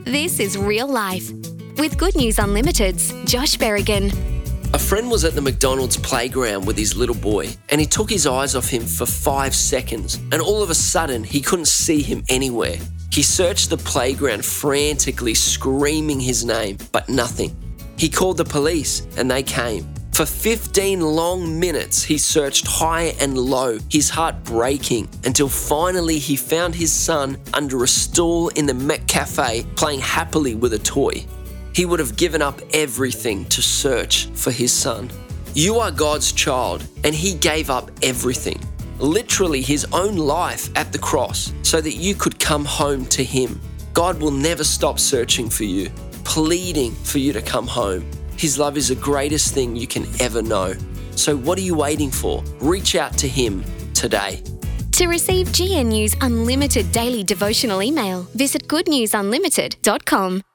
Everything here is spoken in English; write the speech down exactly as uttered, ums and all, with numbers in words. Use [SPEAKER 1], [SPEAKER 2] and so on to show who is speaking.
[SPEAKER 1] This is Real Life with Good News Unlimited's Josh Berrigan.
[SPEAKER 2] A friend was at the McDonald's playground with his little boy, and he took his eyes off him for five seconds, and all of a sudden he couldn't see him anywhere. He searched the playground frantically, screaming his name, but nothing. He called the police, and they came. For fifteen long minutes, he searched high and low, his heart breaking, until finally he found his son under a stool in the McCafe playing happily with a toy. He would have given up everything to search for his son. You are God's child, and he gave up everything, literally his own life at the cross, so that you could come home to him. God will never stop searching for you, pleading for you to come home. His love is the greatest thing you can ever know. So what are you waiting for? Reach out to him today.
[SPEAKER 1] To receive G N U's unlimited daily devotional email, visit good news unlimited dot com.